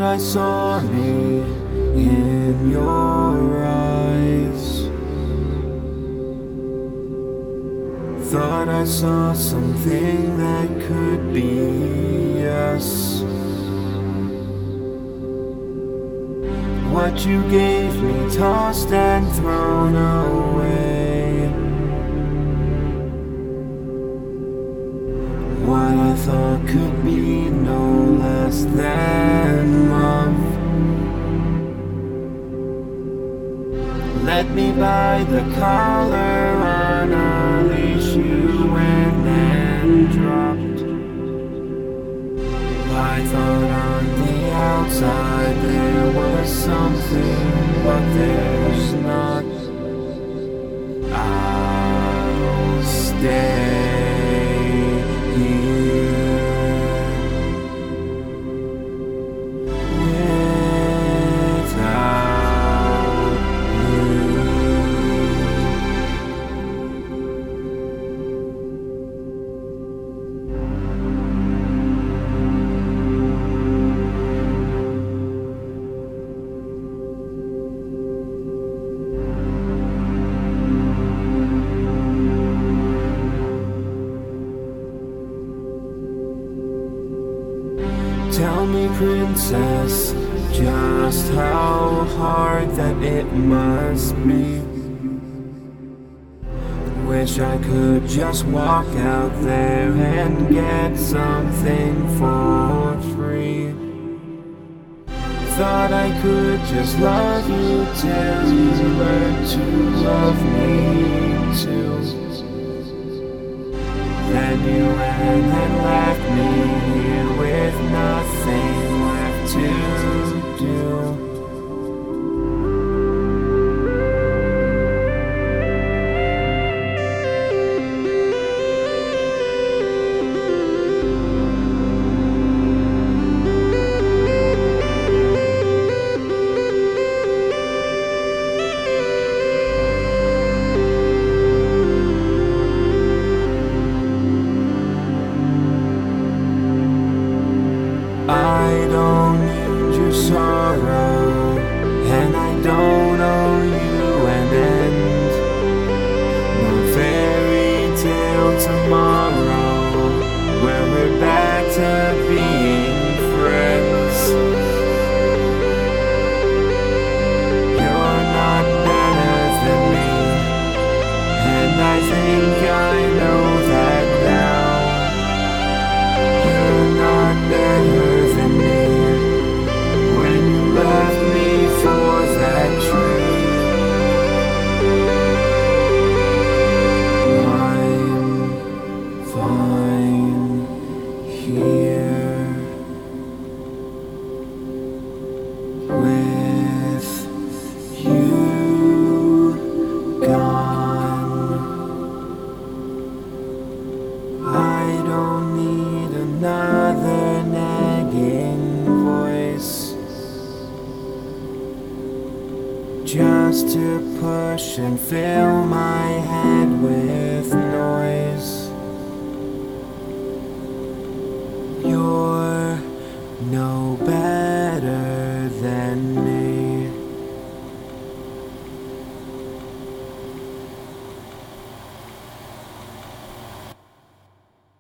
I saw me in your eyes. Thought I saw something that could be us. What you gave me tossed and thrown away. What I thought could be no less than love. Led me by the collar on a leash you went and dropped. I thought on the outside there was something, but there's not. I'll stay here without you. Tell me, princess, just how hard that it must be. Wish I could just walk out there and get something for free. Thought I could just love you till you learn to love me too. Then you ran and left me here with nothing left to do. I don't need your sorrow, and I don't owe you an end. No fairy tale tomorrow, where we're back to being friends. You're not better than me, and I think I know that now. You're not better than me when you left me for that tree. I'm fine here with you gone. I don't need another nagging voice just to push and fill my head with